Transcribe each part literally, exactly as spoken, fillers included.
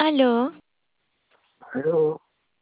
Aló, Aló,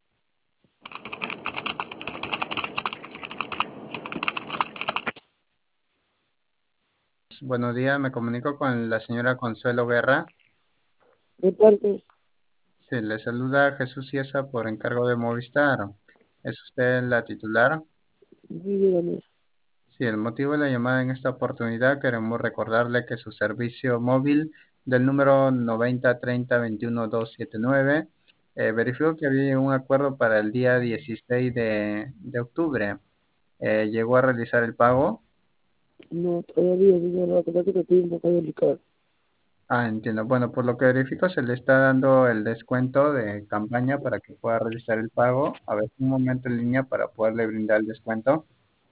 Buenos días, me comunico con la señora Consuelo Guerra. de parte, Sí, le saluda Jesús Ciesa por encargo de Movistar. ¿Es usted la titular? sí, dígame. Sí, el motivo de la llamada en esta oportunidad queremos recordarle que su servicio móvil del número noventa treinta veintiuno doscientos setenta y nueve eh, verificó que había un acuerdo para el día dieciséis de, de octubre. Eh, ¿llegó a realizar el pago? No, todavía, señora, la verdad que estoy un poco delicado. Ah, entiendo. Bueno, por lo que verifico, se le está dando el descuento de campaña para que pueda realizar el pago. A ver, un momento en línea para poderle brindar el descuento.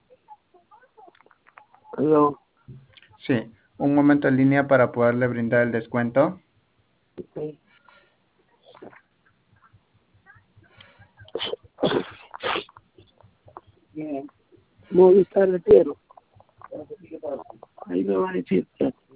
Aló, Sí, un momento en línea para poderle brindar el descuento. ok. Bien. Movistar refiero. Ahí me va a decir.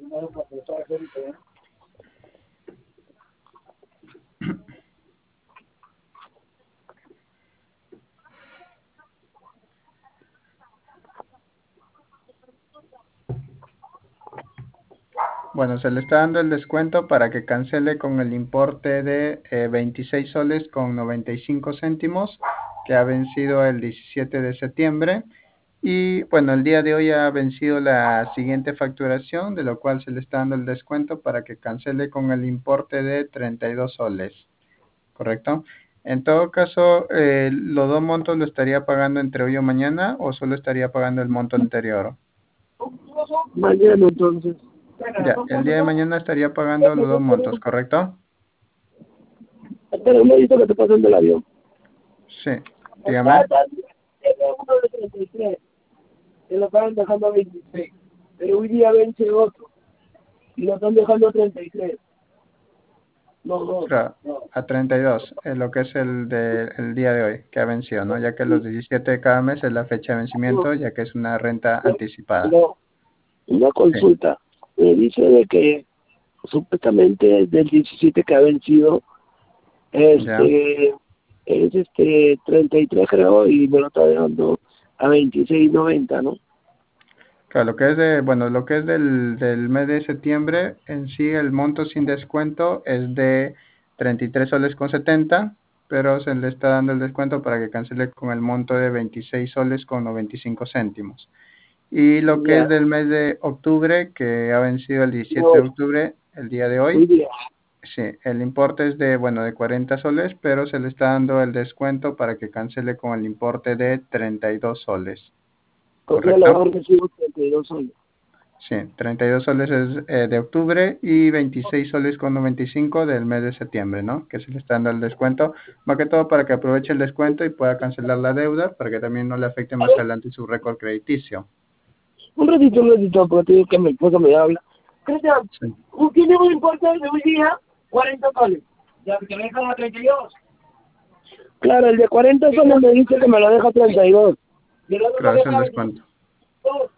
Bueno, se le está dando el descuento para que cancele con el importe de eh, veintiséis soles con noventa y cinco céntimos, que ha vencido el diecisiete de septiembre. Y bueno, el día de hoy ha vencido la siguiente facturación, de lo cual se le está dando el descuento para que cancele con el importe de treinta y dos soles, ¿correcto? En todo caso, eh, ¿los dos montos lo estaría pagando entre hoy o mañana o solo estaría pagando el monto anterior? Mañana entonces. Ya, el día de mañana estaría pagando los dos montos, ¿correcto? Espera, un momento que te pasan del avión. Sí, dígame. Uno de treinta y tres, que lo estaban dejando a veintiséis, pero hoy día vence otro, y lo están dejando a treinta y tres. Los dos. Claro, No. a treinta y dos, es lo que es el de el día de hoy, que ha vencido, ¿no? Ya que los diecisiete de cada mes es la fecha de vencimiento, ya que es una renta anticipada. No. Una Sí, consulta. Me dice de que supuestamente del diecisiete que ha vencido, ya. este, es este treinta y tres creo, y me lo está dejando a veintiséis noventa, ¿no? Claro, lo que es de, bueno, lo que es del, del mes de septiembre, en sí el monto sin descuento es de treinta y tres soles con setenta, pero se le está dando el descuento para que cancele con el monto de veintiséis soles con noventa y cinco céntimos. Y lo que es Ya, del mes de octubre, que ha vencido el diecisiete de no, octubre, el día de hoy hoy, día. sí, el importe es de, bueno, de cuarenta soles, pero se le está dando el descuento para que cancele con el importe de treinta y dos soles, O sea, lo ¿correcto? bajo recibo treinta y dos años. Sí, treinta y dos soles es eh, de octubre y veintiséis soles con noventa y cinco del mes de septiembre, ¿no? Que se le está dando el descuento, más que todo para que aproveche el descuento y pueda cancelar la deuda, para que también no le afecte más adelante su récord crediticio. Un ratito, un ratito, porque tengo que mi esposa me habla. Cristian, Sí. ¿tiene un importe de hoy día? cuarenta soles. Ya, que me dejan a treinta y dos. Claro, el de cuarenta soles me dice que me lo deja a treinta y dos. Y el otro me Claro, es el deja descuento. veintidós.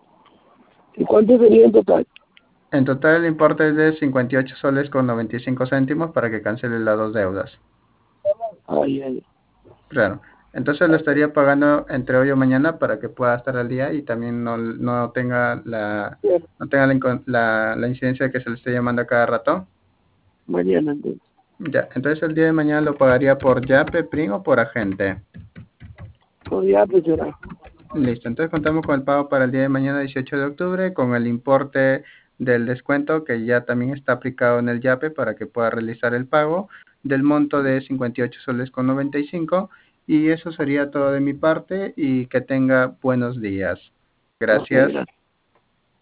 ¿Y cuánto sería en total? En total el importe es de cincuenta y ocho soles con noventa y cinco céntimos para que cancele las dos deudas. Ay, ay. Claro. Entonces lo estaría pagando entre hoy o mañana para que pueda estar al día y también no, no tenga la Bueno, no tenga la, incon- la, la incidencia de que se le esté llamando a cada rato. mañana entonces. Ya, entonces el día de mañana lo pagaría por Yape, Prin o por agente. Pues ya, pues será. Listo, entonces contamos con el pago para el día de mañana dieciocho de octubre con el importe del descuento que ya también está aplicado en el Yape para que pueda realizar el pago del monto de cincuenta y ocho soles con noventa y cinco y eso sería todo de mi parte y que tenga buenos días. Ok, Gracias. gracias.